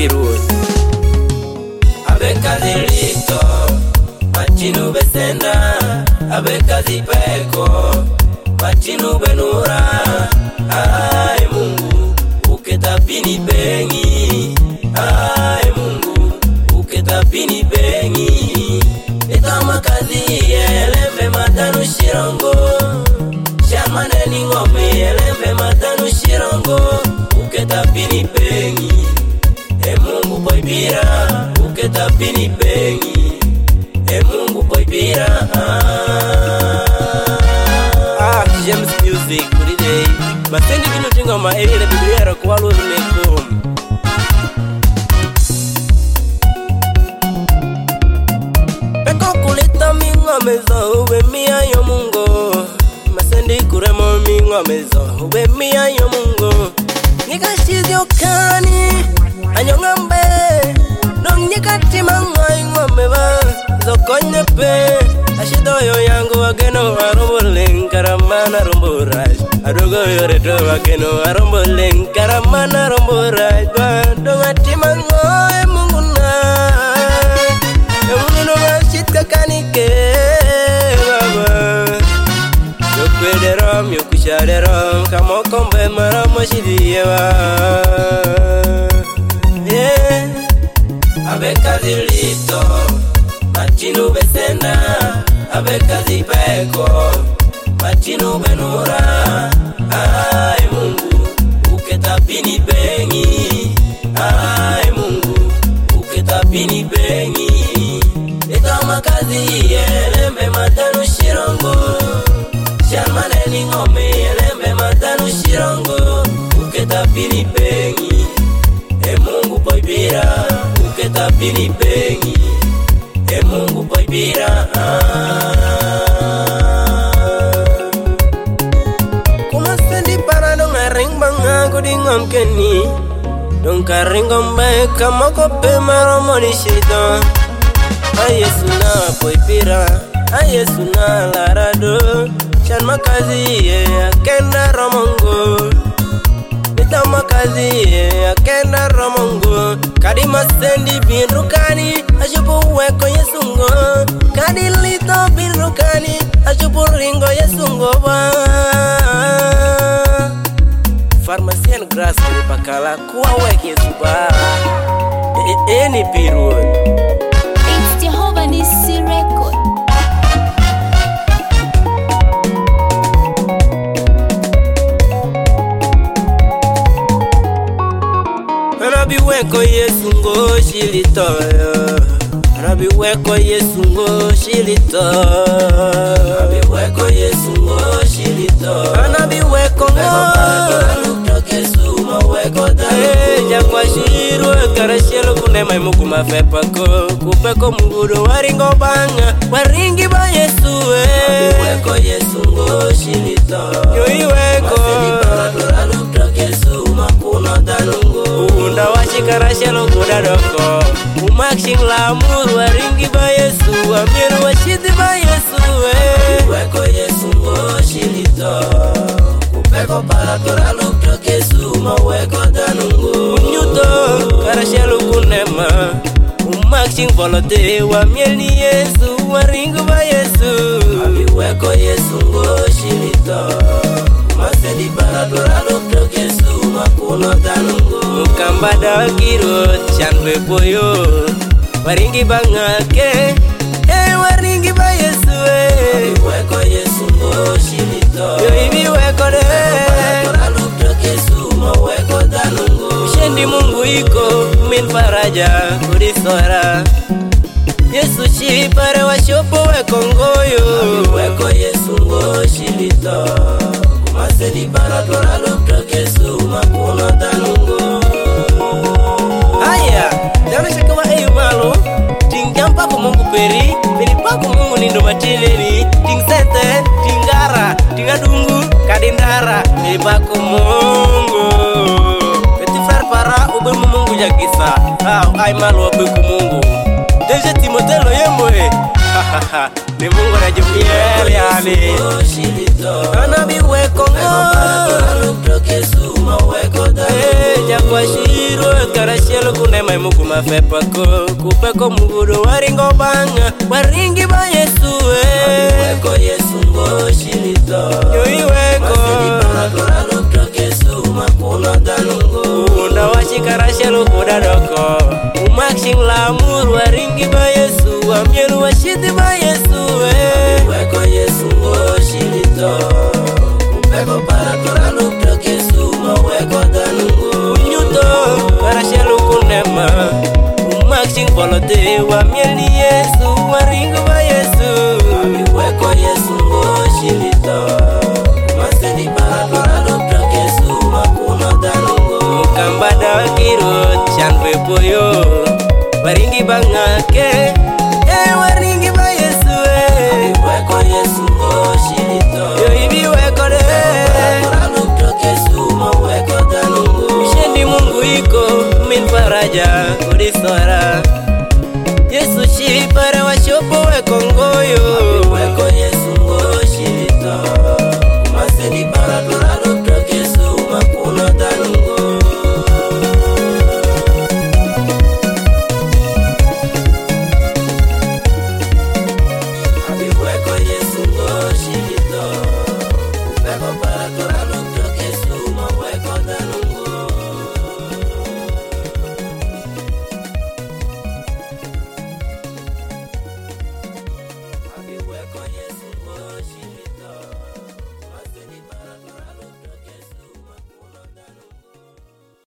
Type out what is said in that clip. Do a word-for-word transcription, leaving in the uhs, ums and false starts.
pirun Abeka delito Machinu besenda Abeka zipeko Machinu benura Ay Mungu Uketapini bengi Ay Mungu Uketapini bengi Etama kazi Elembe matanu shirongo Shamane ni ngome Elembe matanu shirongo Uketapini bengi E Mungu poibira Uketapini bengi E Mungu poibira Ah, James Music Holiday Basendi kino tinga ma evile biblia ra kwa lulu nekom Peko kulita mingo mezo ube mia yo mungo Masendi kuremo mingo mezo ube mia yo mungo Nika shizyo kani Anyongambe Nong nika timanga ingo meba Zokonye pe Ashidoyo yangu wageno aromboleng karamana romboraj Adogo yoreto wageno aromboleng karamana romboraj Badonga timango e munguna E munguno mashit kakanike baba Yokwe derom, yokusha derom Kamo kombe maramo shidiyewa Yeah Abeka dilito Machinu besenda Abeka zipeko Machinu benura Ay Mungu Uketapini bengi Ay Mungu Uketapini bengi Etama kazi Elembe matanu shirongo Shamane ni ngome Elembe matanu shirongo Uketapini bengi E Mungu poibira Uketapini bengi E Mungu poibira Kuma sendi para dong aring banga kudingom keni Dong karing gombe kama kope maromo di shito Ayesu na poibira Ayesu na larado Shan makazi ye akenda romongo Nita makazi ye akenda romongo Kadi masendi binrukani Ashupu weko yesungo Kadi lito binrukani Ashupu ringo yesungo ba Farmasian grass Bakala kuwa weke yesuba Eni pirun It's Jehovah Nissi record. Anabi weko yesu ngo shilitoyo Anabi weko yesu ngo shilitoyo Anabi weko yesu ngo shilitoyo Anabi weko ngo Kesuma weko dalu Jakwa shiru karashelo kunema imuku mafepako Kupeko mungudo waringo banga Waringi ba yesu Anabi weko yesu ngo shilitoyo Yui weko Kesuma kuna danungo Unda washikarashelo kudadoko Umakshin lamur waringi ba yesu Amiru washidi ba yesu Weko yesu ngo shilitoyo Kupeko para tora lukto kesuma weko danungo Unyuto karashelo kunema Umakshin volote wa mieli yesu Waringi ba yesu Abi weko yesu ngo shilitoyo Masedi para tora lukto kesuma kuna danungo Mukambada kirot chanwe boyo Waringi bangake Eh waringi ba yesu Abi weko yesu ngo shilitoyo Yo hivi weko de Tora lukto kesuma weko danungo Shendi mungu iko min faraja kurisora Yesu shipare wa shopo weko ngoyo Abi weko yesu ngo shilitoyo Masedi para tora lukto kesuma kuna danungo Haya, dana shakawa ayu malo Ting jampa ko mungu peri Pilipa ko mungu nindo matileri Ting sente, tingara, tingadungu, kadindara Pilipa ko mungu Petit frère para ube mungu jagisa Ah, ay malo ube ko mungu Deje Timotelo yemwe Hahaha, ni mungu na jumiel yani Anabi weko ngo Kesuma weko Eh, jakwa shiru karashelo kunema Wai muku mafepa ko kupeko mugudo waringo banga waringi ba Yesu eh weko Yesu ngo shilito yoi weko maseni para tora lupto kesu makuna tanungo unda washikara shelo kuda doko umakshin lamur waringi ba Yesu amyelu washiti ba